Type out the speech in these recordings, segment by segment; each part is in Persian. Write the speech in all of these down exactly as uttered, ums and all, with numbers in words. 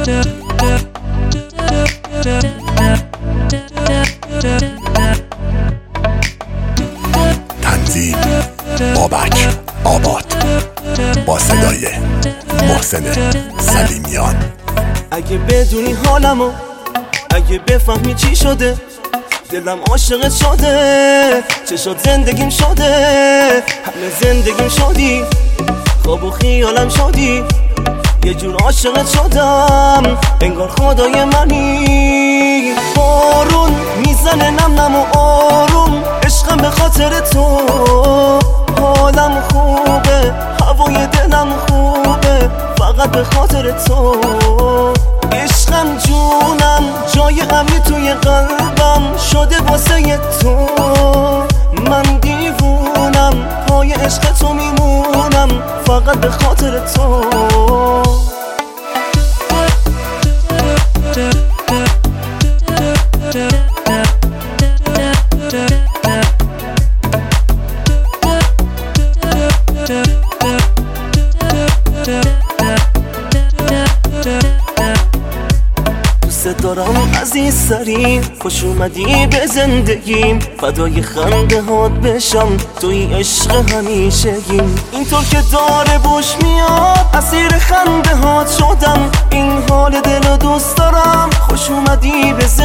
تنظیم بابک آباد با صدای محسن سلیمیان. اگه بدونی حالمو، اگه بفهمی چی شده، دلم عاشقت شده، چشات زندگیم شده، همه زندگیم شدی، خواب و خیالم شدی، یه جور عاشقت شدم انگار خدای منی. بارون میزنه نم نم و آروم، عشقم به خاطر تو، حالم خوبه، هوای دلم خوبه، فقط به خاطر تو. عشقم جونم، جای امنی توی قلبم شده واسه تو. من دیوونم، پای عشق تو میمونم، فقط به خاطر تو. دوست دارم عزیز ترین، خوش اومدی به زندگیم، فدای خنده هات بشم، توی عشق همیشگیم. اینطور که داره بوش میاد، اسیر خنده هات شدم، این حال دل و دوست دارم، خوش اومدی به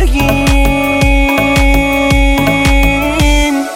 زندگیم.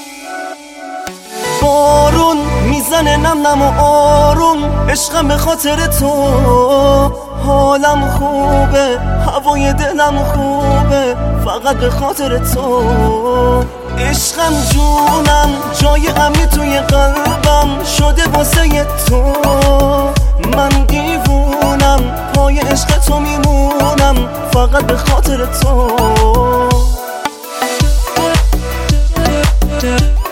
بارون میزنه نم نم و آروم، عشقم به خاطر تو، حالم خوبه، هوای دلم خوبه، فقط به خاطر تو. عشقم جونم، جای امنی توی قلبم شده واسه تو. من دیوونم، پای عشق تو میمونم، فقط به خاطر تو.